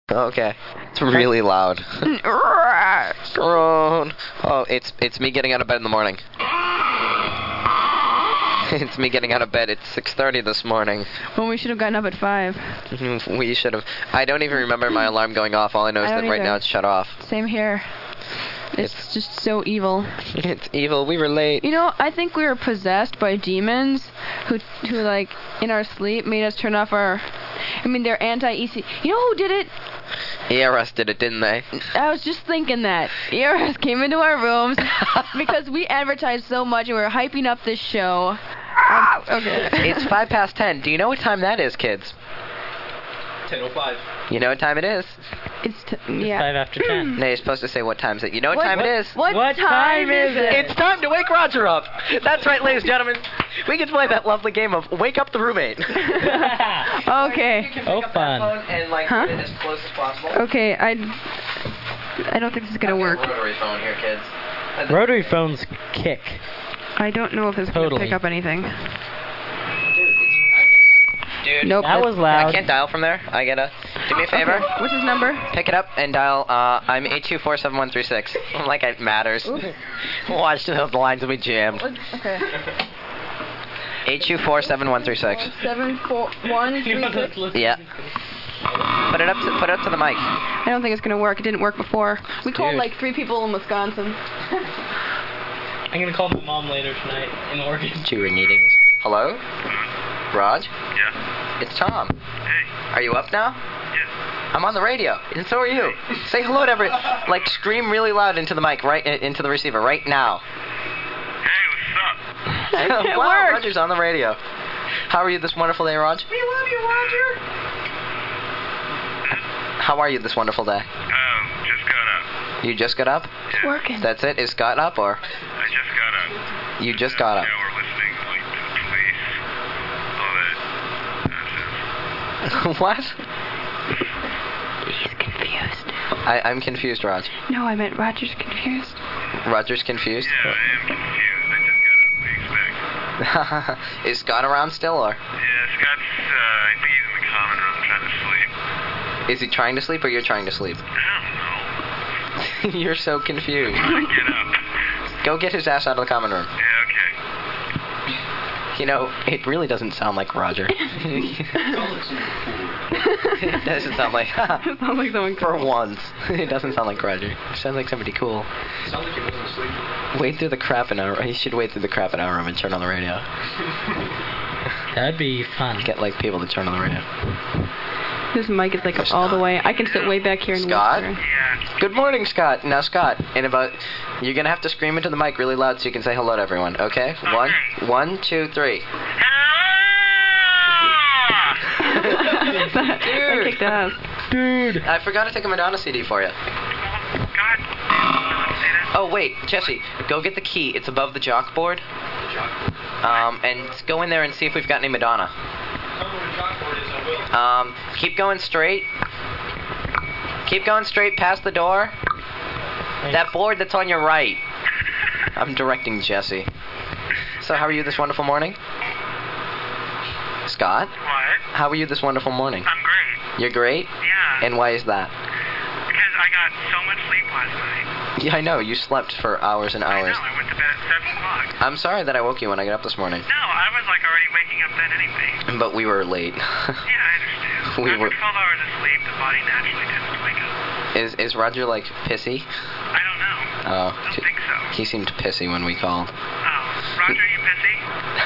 Okay. It's really loud. Groan. Oh, it's me getting out of bed in the morning. It's me getting out of bed. It's 6:30 this morning. Well, we should have gotten up at 5. We should have. I don't even remember my alarm going off. All I know is that right now it's shut off. Same here. It's just so evil. It's evil. We were late. You know, I think we were possessed by demons who like, in our sleep made us turn off our... I mean, they're anti-EC... You know who did it? ERS did it, didn't they? I was just thinking that. ERS came into our rooms because we advertised so much and we were hyping up this show. Okay. It's 10:05. Do you know what time that is, kids? 10:05. You know what time it is? It's 5 after 10. No, you're supposed to say what time is it. You know what time it is? What time is it? It's time to wake Roger up. That's right, ladies and gentlemen. We can play that lovely game of Wake Up the Roommate. Okay. Oh, fun. And, like, Huh? get it as close as possible. Okay, I don't think this is gonna work. Rotary phone here, kids. Rotary phones kick. I don't know if this is gonna Totally. pick up anything. Dude, Nope. That was loud. I can't dial from there. I gotta. Do me a favor. Okay. What's his number? Pick it up and dial. I'm 824-7136. Like it matters. Watch the lines will be jammed. Okay. 824-7136. 74136. Yeah. Put it up to the mic. I don't think it's gonna work. It didn't work before. We called Dude. like 3 people in Wisconsin. I'm gonna call my mom later tonight in Oregon. Chewing meetings. Hello? Raj? Yeah. It's Tom. Hey. Are you up now? Yes. I'm on the radio, and so are you. Say hello to everyone. Like, scream really loud into the mic, into the receiver, right now. Hey, what's up? It Wow, worked. Roger's on the radio. How are you this wonderful day, Raj? We love you, Roger. How are you this wonderful day? Just got up. You just got up? It's working. That's it? Is Scott up, or? I just got up. You just got up? Yeah, we're listening, like, to the police. All that. What? He's confused. I'm confused, Raj. No, I meant Roger's confused. Roger's confused? Yeah, I am confused. I just got up. What do you expect? Is Scott around still, or? Yeah, Scott's, I think he's in the common room trying to sleep. Is he trying to sleep, or you're trying to sleep? I don't know. You're so confused. Get up. Go get his ass out of the common room. Yeah, okay. You know, it really doesn't sound like Roger. It doesn't sound like... It sounds like someone. For once. It doesn't sound like Roger. It sounds like somebody cool. Sounds like he wasn't asleep. Wait through the crap in our... He should wait through the crap in our room and turn on the radio. That'd be fun. Get, like, people to turn on the radio. His mic is like all the way. I can sit way back here and Scott? whisper. Yeah. Good morning, Scott. Now, Scott, in about... You're going to have to scream into the mic really loud so you can say hello to everyone, okay? Okay. 1, 2, 3. That kicked ass. Dude. I forgot to take a Madonna CD for you. God. Say that. Oh, wait, Jesse, go get the key. It's above the jock board. And go in there and see if we've got any Madonna. Keep going straight. Keep going straight past the door. That board that's on your right. I'm directing Jesse. So how are you this wonderful morning? Scott? What? How are you this wonderful morning? I'm great. You're great? Yeah. And why is that? Because I got so much sleep last night. Yeah, I know. You slept for hours and I know. hours. I went to bed at 7 o'clock. I'm sorry that I woke you when I got up this morning. No, I was like already waking up then anyway. But we were late. Yeah, I understand. We After were- 12 hours of sleep, the body naturally tends to wake up. Is Roger, like, pissy? I don't know. Oh, I don't think so. he seemed pissy when we called. Oh, Roger, you pissy?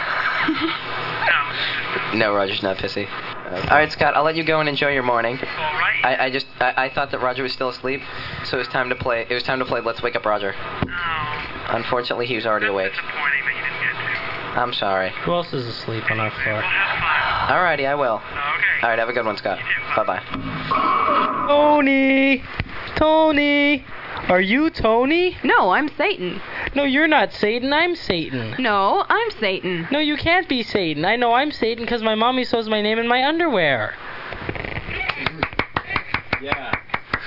No. No, Roger's not pissy. All right, Scott, I'll let you go and enjoy your morning. All right. I thought that Roger was still asleep, so it was time to play. It was time to play Let's Wake Up Roger. Oh, Unfortunately, he was already that's awake. disappointing that you didn't get to. I'm sorry. Who else is asleep on our floor? Well, have fun. Alrighty, I will. Oh, okay. All right, have a good one, Scott. You too. Bye-bye. Tony! Tony! Are you Tony? No, I'm Satan. No, you're not Satan. I'm Satan. No, I'm Satan. No, you can't be Satan. I know I'm Satan because my mommy sews my name in my underwear. Yeah.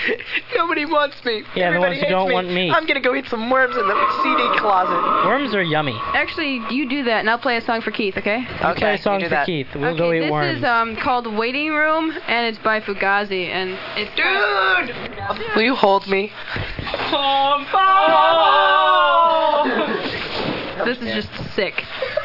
Nobody wants me. Yeah, the Everybody ones who hates don't me. want me. I'm gonna go eat some worms in the CD closet. Worms are yummy. Actually, you do that, and I'll play a song for Keith, okay? Play Okay, a song you do for that. Keith. We'll okay, go eat worms. This is called Waiting Room, and it's by Fugazi, and it's... Dude! Will you hold me? This is just sick.